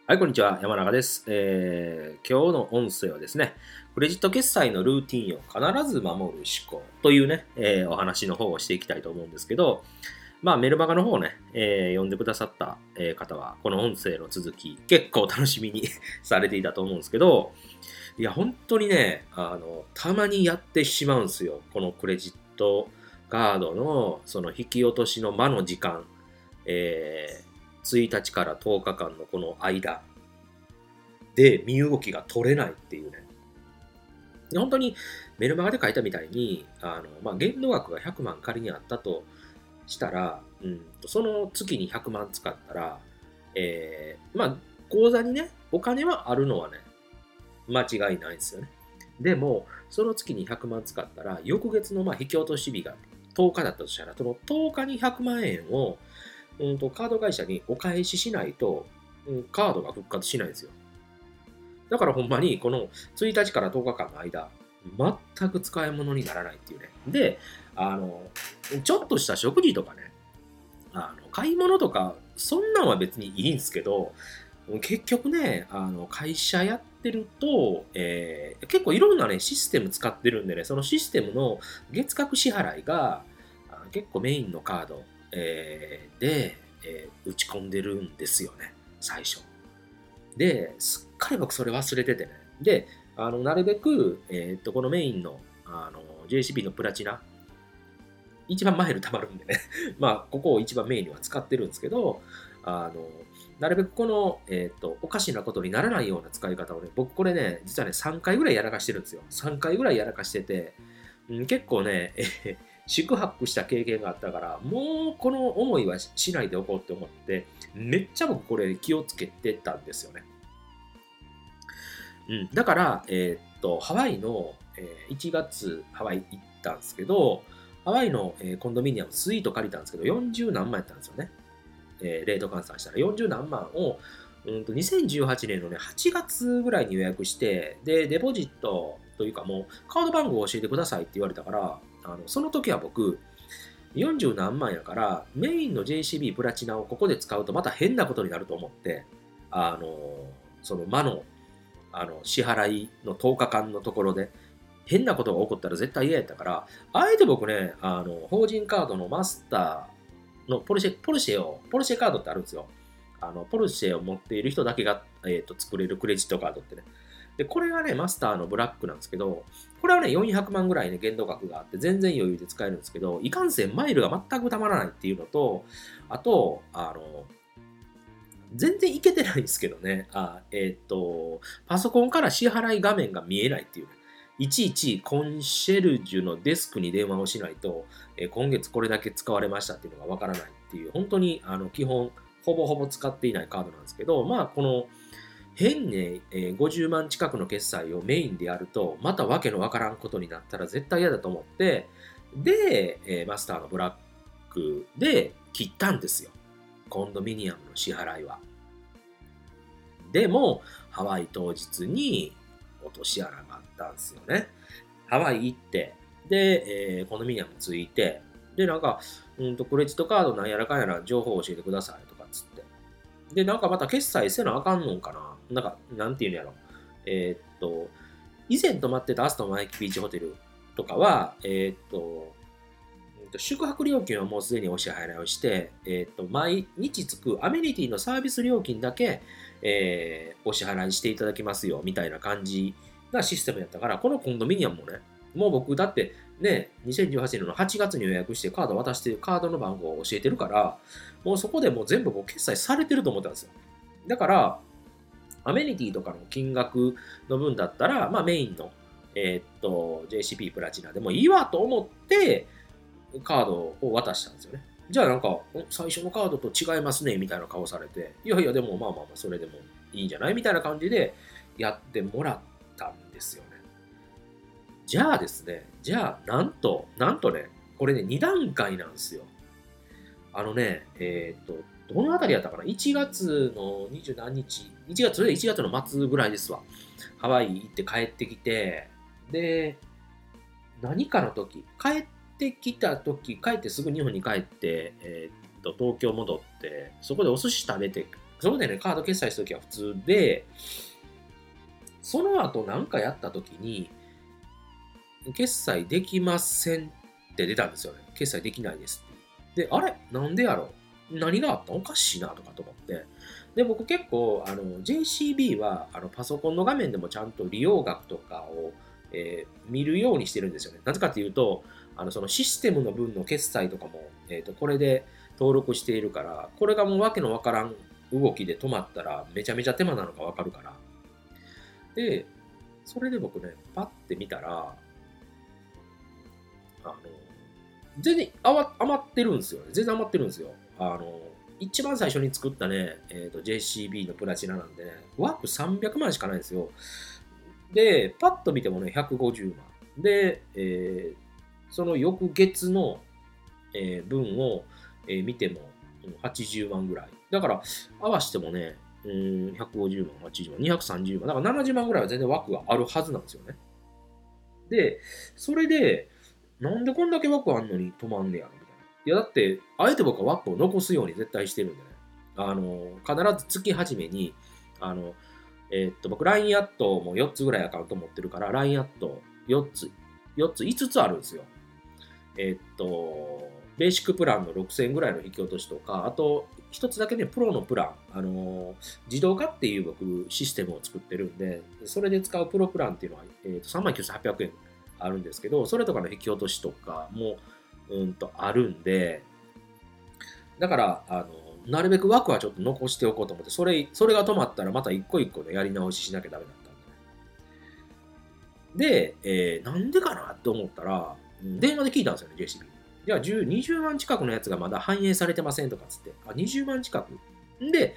はい、こんにちは。山中です。今日の音声はですね、クレジット決済のルーティンを必ず守る思考というね、お話の方をしていきたいと思うんですけど、メルマガの方をね、読んでくださった、方は、この音声の続き、結構楽しみにされていたと思うんですけど、いや、本当にね、たまにやってしまうんですよ。このクレジットカードの、その引き落としの間の時間、1日から10日間のこの間で身動きが取れないっていうね。で本当にメルマガで書いたみたいに、限度額が100万仮にあったとしたら、その月に100万使ったら、口座にね、お金はあるのはね、間違いないですよね。でも、その月に100万使ったら、翌月の引き落とし日が10日だったとしたら、その10日に100万円を、カード会社にお返ししないと、カードが復活しないんですよ。だからほんまに、この1日から10日間の間、全く使い物にならないっていうね。で、ちょっとした食事とかね、買い物とか、そんなんは別にいいんですけど、結局ね、会社やってると、結構いろんなね、システム使ってるんでね、そのシステムの月額支払いが、結構メインのカード、で、打ち込んでるんですよね、最初。で、すっかり僕それ忘れててね。で、なるべく、このメインの、JCB のプラチナ、一番マイル貯まるんでね。ここを一番メインには使ってるんですけど、なるべくこの、おかしなことにならないような使い方をね、僕これね、実はね、3回ぐらいやらかしてるんですよ。3回ぐらいやらかしてて、結構ね、宿泊した経験があったから、もうこの思いはしないでおこうって思って、めっちゃ僕これ気をつけてたんですよね。だから、ハワイの、1月、ハワイ行ったんですけど、ハワイの、コンドミニアム、スイート借りたんですけど、40何万やったんですよね。レート換算したら40何万を、2018年のね、8月ぐらいに予約して、で、デポジットというかもう、カード番号を教えてくださいって言われたから、その時は僕、40何万やから、メインの JCB プラチナをここで使うとまた変なことになると思って、あの、その魔の支払いの10日間のところで、変なことが起こったら絶対嫌やったから、あえて僕ね、法人カードのマスターのポルシェカードってあるんですよ。ポルシェを持っている人だけが、作れるクレジットカードってね。で、これがね、マスターのブラックなんですけど、これはね、400万ぐらいね、限度額があって、全然余裕で使えるんですけど、いかんせんマイルが全くたまらないっていうのと、あと、全然いけてないんですけどね。パソコンから支払い画面が見えないっていうね。いちいちコンシェルジュのデスクに電話をしないと、今月これだけ使われましたっていうのがわからないっていう、本当に基本、ほぼほぼ使っていないカードなんですけど、この変に、50万近くの決済をメインでやると、またわけのわからんことになったら絶対嫌だと思って、で、マスターのブラックで切ったんですよ。コンドミニアムの支払いは。でも、ハワイ当日に落とし穴があったんですよね。ハワイ行って、で、コンドミニアム着いて、で、クレジットカードなんやらかんやら情報を教えてくださいとかっつって。で、また決済せなあかんのんかな。なんていうんやろ。以前泊まってたアストンワイキビーチホテルとかは、宿泊料金はもうすでにお支払いをして、毎日つくアメニティのサービス料金だけ、お支払いしていただきますよ、みたいな感じなシステムやったから、このコンドミニアムもね、もう僕だってね、2018年の8月に予約してカード渡して、カードの番号を教えてるから、もうそこでもう全部決済されてると思ったんですよ。だから、アメニティとかの金額の分だったら、メインの、JCP プラチナでもいいわと思って、カードを渡したんですよね。じゃあ最初のカードと違いますね、みたいな顔されて、いやいや、でもそれでもいいんじゃないみたいな感じでやってもらったんですよね。じゃあですね、なんとね、これね、2段階なんですよ。どのあたりやったかな？ 1 月の20何日、1月の末ぐらいですわ。ハワイ行って帰ってきて、で、何かの時、帰ってすぐ日本に帰って、東京戻って、そこでお寿司食べて、 そこでね、カード決済したときは普通で、その後なんかやったときに、決済できませんって出たんですよね。決済できないですって。で、あれなんでやろ何があったおかしいなとかと思って。で、僕結構、JCB はパソコンの画面でもちゃんと利用額とかを、見るようにしてるんですよね。なぜかというと、そのシステムの分の決済とかも、これで登録しているから、これがもうわけのわからん動きで止まったらめちゃめちゃ手間なのかわかるから。で、それで僕ね、パッて見たら、あの、全然余ってるんですよね。全然余ってるんですよ。一番最初に作ったね、JCB のプラチナなんでね、枠300万しかないんですよ。で、パッと見てもね、150万。で、その翌月の、分を、見ても80万ぐらい。だから、合わせてもね、150万、80万、230万。だから70万ぐらいは全然枠があるはずなんですよね。で、それで、なんでこんだけ枠あんのに止まんねやろみたいな。いや、だって、あえて僕は枠を残すように絶対してるんでね。必ず月始めに、僕 LINE アットも4つぐらいアカウント持ってるから、LINE アット4つ、5つあるんですよ。ベーシックプランの6000円ぐらいの引き落としとか、あと、一つだけね、プロのプラン、自動化っていう僕、システムを作ってるんで、それで使うプロプランっていうのは、39,800円あるんですけど、それとかの引き落としとかも、あるんで、だから、なるべく枠はちょっと残しておこうと思って、それが止まったらまた一個一個でやり直ししなきゃダメだったんで。で、なんでかなって思ったら、電話で聞いたんですよね、JCB。じゃあ20万近くのやつがまだ反映されてませんとかっつって、あ、20万近くで、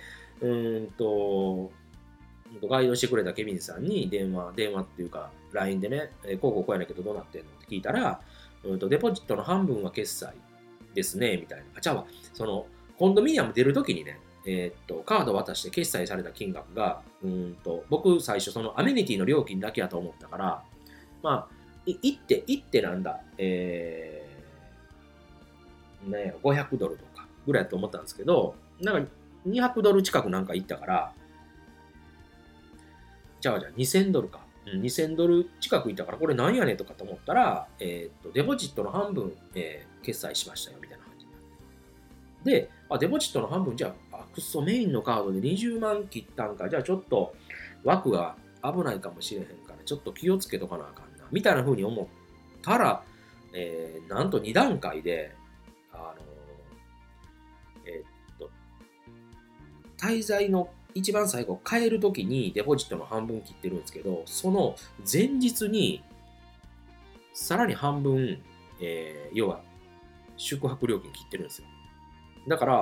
ガイドしてくれたケビンさんに電話っていうか、LINE でね、こうやねんけどどうなってんのって聞いたら、デポジットの半分は決済ですね、みたいな。じゃあ、コンドミニアム出るときにね、カード渡して決済された金額が、僕最初そのアメニティの料金だけやと思ったから、まあ、行ってなんだ、500ドルとかぐらいだと思ったんですけど、なんか200ドル近くなんか行ったから、じゃあ2000ドルか。2000ドル近くいったから、これなんやねんとかと思ったら、デポジットの半分、決済しましたよ、みたいな感じになって。で、デポジットの半分、じゃあ、クソメインのカードで20万切ったんか、じゃあちょっと枠が危ないかもしれへんから、ちょっと気をつけとかなあかんな、みたいな風に思ったら、なんと2段階で、滞在の一番最後、変えるときにデポジットの半分切ってるんですけど、その前日に、さらに半分、要は、宿泊料金切ってるんですよ。だから、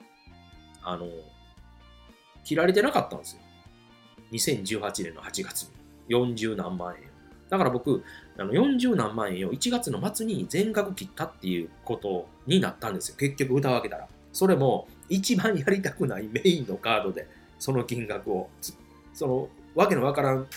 切られてなかったんですよ。2018年の8月に。40何万円。だから僕、40何万円を1月の末に全額切ったっていうことになったんですよ。結局歌を開けたら。それも、一番やりたくないメインのカードで、その金額を、わけのわからん、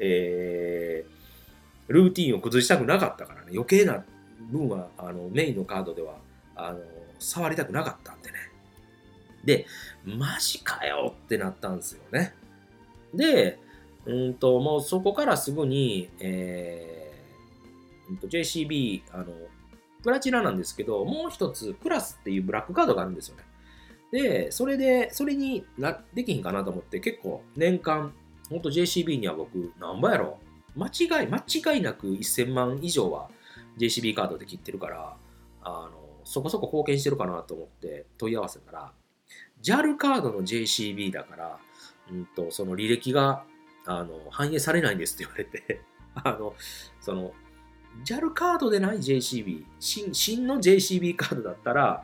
ルーティンを崩したくなかったからね、余計な分は、メインのカードでは、触りたくなかったんでね。で、マジかよってなったんですよね。で、もうそこからすぐに、JCB、プラチナなんですけど、もう一つ、プラスっていうブラックカードがあるんですよね。で、それにできひんかなと思って、結構年間、ほんと JCB には僕、何倍やろ間違いなく1000万以上は JCB カードで切ってるから、そこそこ貢献してるかなと思って問い合わせたら、JAL カードの JCB だから、その履歴が、反映されないんですって言われて、JAL カードでない JCB、新の JCB カードだったら、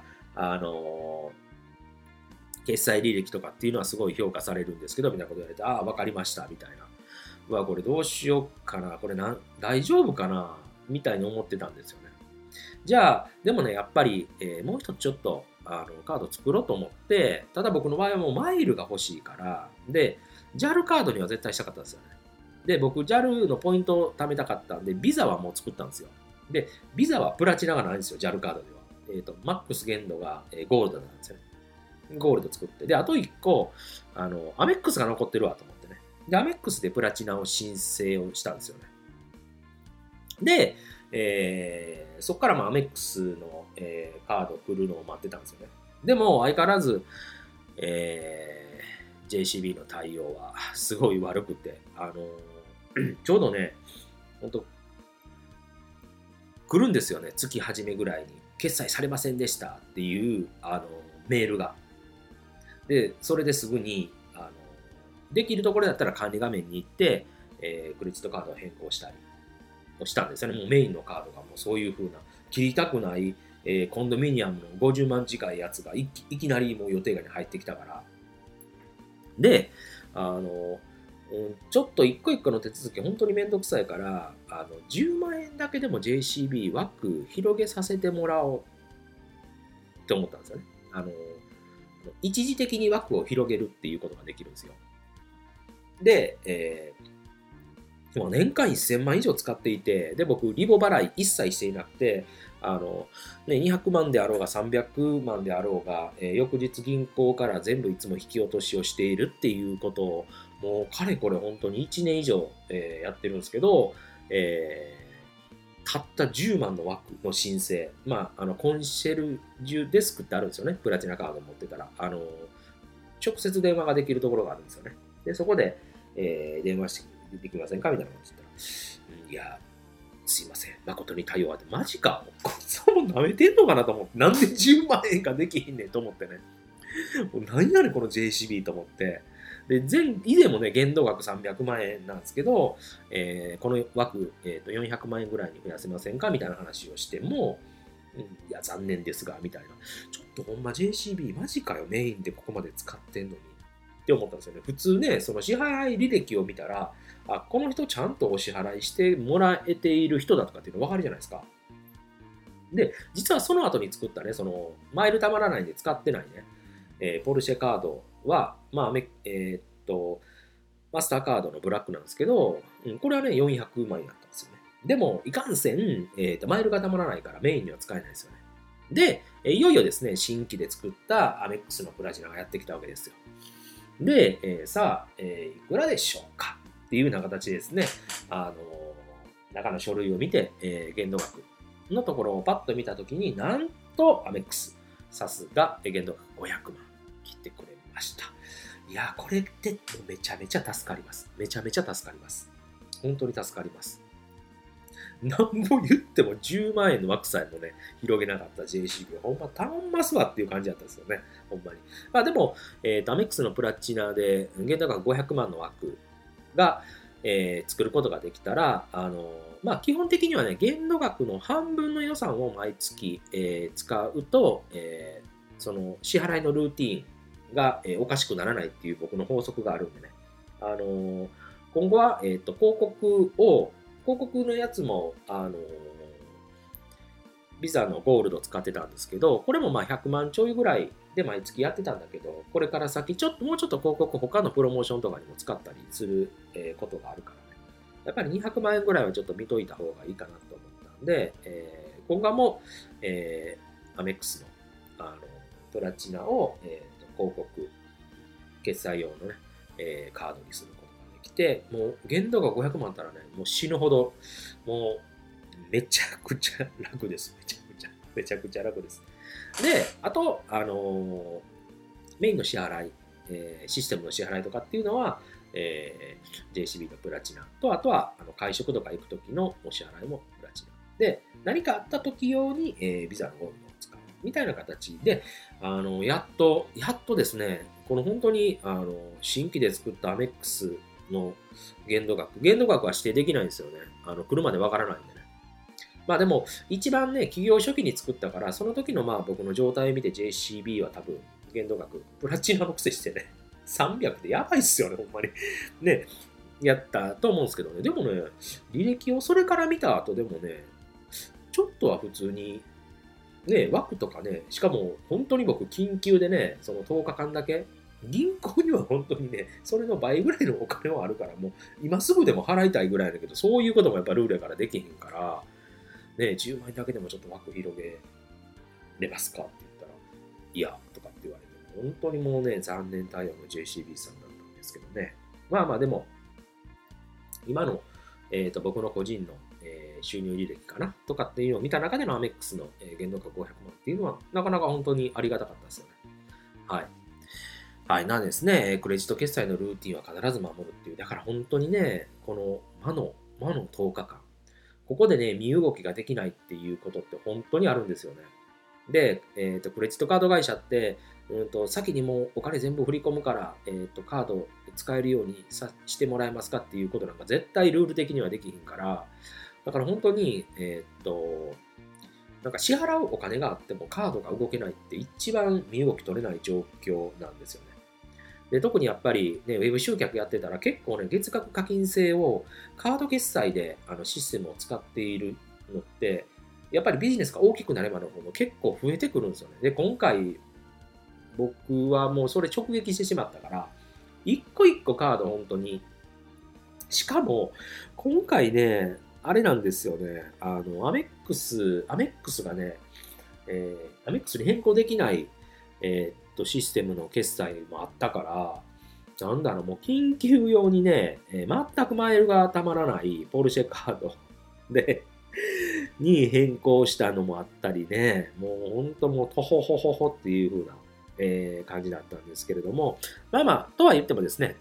決済履歴とかっていうのはすごい評価されるんですけど、みたいなこと言われて、ああ、わかりました、みたいな。うわ、これどうしようかな、これ大丈夫かな、みたいに思ってたんですよね。じゃあ、でもね、やっぱり、もう一つちょっと、カード作ろうと思って、ただ僕の場合はもうマイルが欲しいから、で、JAL カードには絶対したかったんですよね。で、僕、JAL のポイントを貯めたかったんで、ビザはもう作ったんですよ。で、ビザはプラチナがないんですよ、JAL カードでは。マックス限度が、ゴールドなんですよね。 ゴールド作って。で、あと1個、アメックスが残ってるわと思ってね。で、アメックスでプラチナを申請をしたんですよね。で、そこからアメックスの、カードを振るのを待ってたんですよね。でも、相変わらず、JCB の対応はすごい悪くて、ちょうどね、本当来るんですよね、月初めぐらいに。決済されませんでしたっていうメールが。で、それですぐに、できるところだったら管理画面に行って、クレジットカードを変更したりをしたんですよね。もうメインのカードがもうそういう風な、切りたくない、コンドミニアムの50万近いやつがいきなりもう予定外に入ってきたから。で、ちょっと一個一個の手続き本当にめんどくさいから、10万円だけでも JCB 枠広げさせてもらおうって思ったんですよね。一時的に枠を広げるっていうことができるんですよ。で、もう年間1000万以上使っていて、で、僕、リボ払い一切していなくて、200万であろうが300万であろうが、翌日銀行から全部いつも引き落としをしているっていうことを、もうかれこれ本当に1年以上、やってるんですけど、たった10万の枠の申請、コンシェルジュデスクってあるんですよね、プラチナカード持ってたら。直接電話ができるところがあるんですよね。で、そこで、電話してできませんかみたいなこと言ったら、いや、すいません、誠に対応はって、マジか、こいつはもう舐めてんのかなと思って、なんで10万円かできひんねんと思ってね。もう何やねん、この JCB と思って。で、以前もね、限度額300万円なんですけど、この枠、400万円ぐらいに増やせませんかみたいな話をしても、いや、残念ですが、みたいな。ちょっとほんま JCB マジかよ、メインでここまで使ってんのに。って思ったんですよね。普通ね、その支払い履歴を見たら、この人ちゃんとお支払いしてもらえている人だとかっていうの分かるじゃないですか。で、実はその後に作ったね、その、マイルたまらないんで使ってないね、ポルシェカードは、マスターカードのブラックなんですけど、これはね、400万円だったんですよね。でも、いかんせん、マイルがたまらないからメインには使えないですよね。で、いよいよですね、新規で作ったアメックスのプラチナがやってきたわけですよ。で、さあ、いくらでしょうかっていうような形でですね、中の書類を見て、限度額のところをパッと見たときに、なんとアメックス、さすが限度額500万切ってくれました。いや、これってめちゃめちゃ助かります。めちゃめちゃ助かります。本当に助かります。なんも言っても10万円の枠さえもね、広げなかった JCB はほんま頼んますわっていう感じだったんですよね。ほんまに。でも、アメックスのプラチナで限度額500万の枠が、作ることができたら、基本的にはね、限度額の半分の予算を毎月、使うと、その支払いのルーティーンが、おかしくならないっていう僕の法則があるんでね。今後は、広告のやつも、ビザのゴールド使ってたんですけど、これも100万ちょいぐらいで毎月やってたんだけど、これから先もうちょっと広告他のプロモーションとかにも使ったりすることがあるからね。やっぱり200万円ぐらいはちょっと見といた方がいいかなと思ったんで、今後も、アメックスのプラチナを、広告、決済用のね、カードにすることができて、もう限度が500万あったらね、もう死ぬほど、もうめちゃくちゃ楽です。めちゃくちゃ楽です。で、あと、メインの支払い、システムの支払いとかっていうのは、JCB のプラチナと、あとは会食とか行くときのお支払いもプラチナ。で、何かあったとき用に、ビザのゴールドを使うみたいな形で、やっとですね、この本当に新規で作ったアメックスの限度額は指定できないんですよね。来るまでわからないんでね。でも、一番ね、企業初期に作ったから、その時の僕の状態を見て JCB は多分、限度額、プラチナのくせしてね、300でやばいっすよね、ほんまに。ね、やったと思うんですけどね。でもね、履歴をそれから見た後でもね、ちょっとは普通に、ね、枠とかね、しかも本当に僕、緊急でね、その10日間だけ、銀行には本当にね、それの倍ぐらいのお金はあるから、もう今すぐでも払いたいぐらいだけど、そういうこともやっぱルールやからできへんから、ね、10万円だけでもちょっと枠広げれますかって言ったら、いや、とかって言われて本当にもうね、残念対応の JCB さんだったんですけどね。まあまあでも、今の、僕の個人の、収入履歴かなとかっていうのを見た中でのアメックスの、限度額500万っていうのは、なかなか本当にありがたかったですよね。はい。はい。なんですね、クレジット決済のルーティンは必ず守るっていう、だから本当にね、この魔の10日間、ここでね、身動きができないっていうことって本当にあるんですよね。で、クレジットカード会社って、先にもうお金全部振り込むから、カード使えるようにしてもらえますかっていうことなんか絶対ルール的にはできひんから、だから本当に、なんか支払うお金があってもカードが動けないって一番身動き取れない状況なんですよね。で、特にやっぱりね、ウェブ集客やってたら結構ね、月額課金制をカード決済でシステムを使っているのって、やっぱりビジネスが大きくなればなるほど結構増えてくるんですよね。で、今回僕はもうそれ直撃してしまったから、一個一個カード本当に、しかも今回ね、あれなんですよね、アメックスがね、アメックスに変更できない、システムの決済もあったから、なんだろう、もう緊急用にね、全くマイルがたまらないポルシェカードで、に変更したのもあったりね、もう本当もうトホホホホっていう風な、感じだったんですけれども、まあまあ、とは言ってもですね、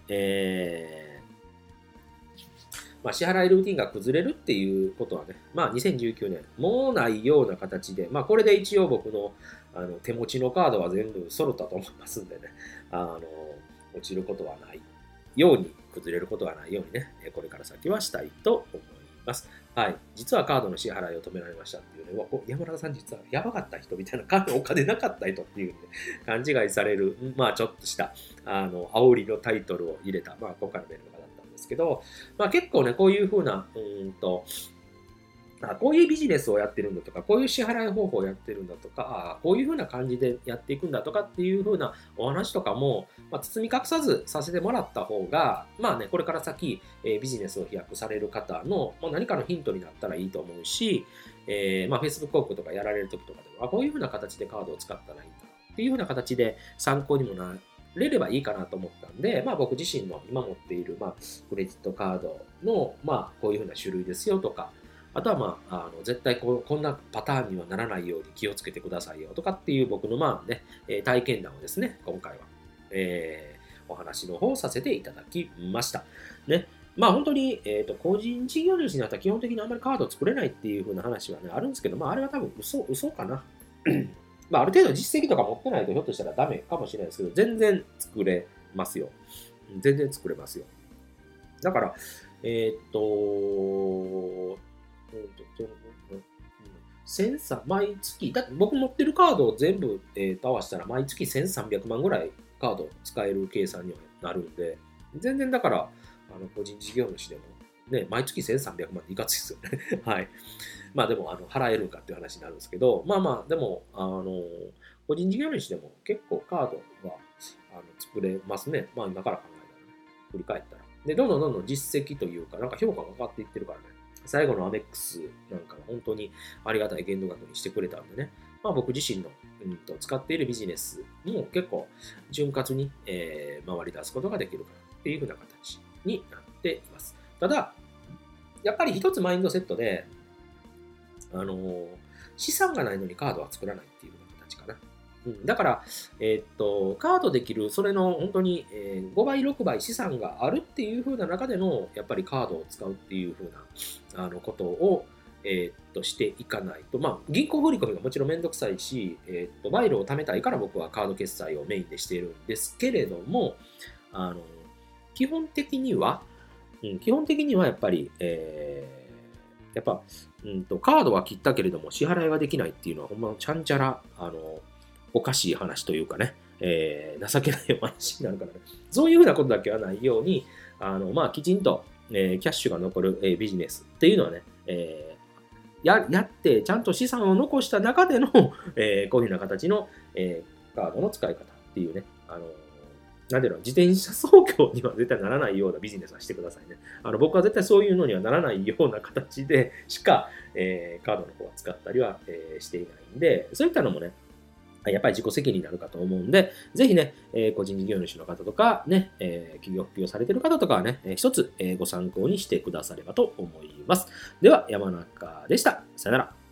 まあ、支払いルーティンが崩れるっていうことはね、まあ、2019年、もうないような形で、まあ、これで一応僕の手持ちのカードは全部揃ったと思いますんでね、落ちることはないように、崩れることはないようにね、これから先はしたいと思います。はい。実はカードの支払いを止められましたっていうね、山田さん実はやばかった人みたいな、お金なかった人っていうね、勘違いされる、まあちょっとした、煽りのタイトルを入れた、まあ今回のメールの方だったんですけど、まあ結構ね、こういうふうな、こういうビジネスをやってるんだとか、こういう支払い方法をやってるんだとか、こういうふうな感じでやっていくんだとかっていうふうなお話とかも、まあ、包み隠さずさせてもらった方が、まあね、これから先、ビジネスを飛躍される方の、まあ、何かのヒントになったらいいと思うし、まあ、Facebook 広告とかやられるときとかでも、こういうふうな形でカードを使ったらいいんだっていうふうな形で参考にもなれればいいかなと思ったんで、まあ、僕自身の今持っている、まあ、クレジットカードの、まあ、こういうふうな種類ですよとか、あとは、まあ、絶対こんなパターンにはならないように気をつけてくださいよとかっていう僕の、まあね、体験談をですね、今回は、お話の方をさせていただきました。ね。まあ本当に、個人事業主になったら基本的にあんまりカードを作れないっていう風な話はね、あるんですけど、まああれは多分嘘かな。まあある程度実績とか持ってないとひょっとしたらダメかもしれないですけど、全然作れますよ。全然作れますよ。だから、毎月、だって僕持ってるカードを全部、合わせたら毎月1300万ぐらいカード使える計算にはなるんで、全然だから、個人事業主でも、ね、毎月1300万っていかついですよね。はい。まあでも、払えるかっていう話になるんですけど、まあまあ、でも、個人事業主でも結構カードは、作れますね。まあ今から考えたらね、振り返ったら。で、どんどん実績というか、なんか評価が上がっていってるからね。最後のアメックスなんかは本当にありがたい限度額にしてくれたんでね。まあ僕自身の、使っているビジネスも結構潤滑に、回り出すことができるかなっていうふうな形になっています。ただ、やっぱり一つマインドセットで、資産がないのにカードは作らないっていうような形かな。だから、カードできる、それの本当に、5倍、6倍資産があるっていう風な中での、やっぱりカードを使うっていう風な、ことを、していかないと、まあ、銀行振り込みがもちろんめんどくさいし、賄賂を貯めたいから僕はカード決済をメインでしているんですけれども、基本的には、やっぱり、やっぱ、カードは切ったけれども支払いができないっていうのはほんまちゃんちゃら、おかしい話というかね、情けないお話になるからね。そういうふうなことだけはないように、まあ、きちんと、キャッシュが残る、ビジネスっていうのはね、やって、ちゃんと資産を残した中での、こういうふうな形の、カードの使い方っていうね、なんていうの、自転車操業には絶対ならないようなビジネスはしてくださいね。僕は絶対そういうのにはならないような形でしか、カードの方は使ったりは、していないんで、そういったのもね、 やっぱり自己責任になるかと思うんで、ぜひね、個人事業主の方とか、ね、企業副業されている方とかはね、一つ、ご参考にしてくださればと思います。では、山中でした。さよなら。